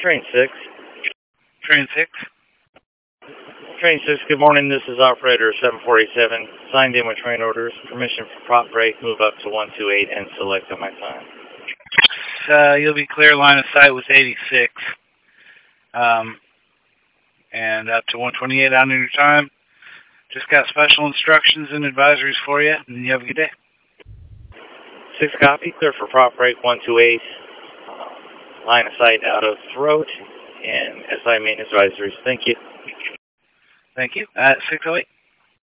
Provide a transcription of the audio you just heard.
Train 6. Train 6. Train 6, good morning. This is operator 747. Signed in with train orders. Permission for prop break, move up to 128 and select on my time. You'll be clear line of sight with 86. And up to 128 on your time. Just got special instructions and advisories for you, and you have a good day. 6 copy, clear for prop break 128. Line of sight out of throat and SI maintenance advisories. Thank you. Thank you. 608.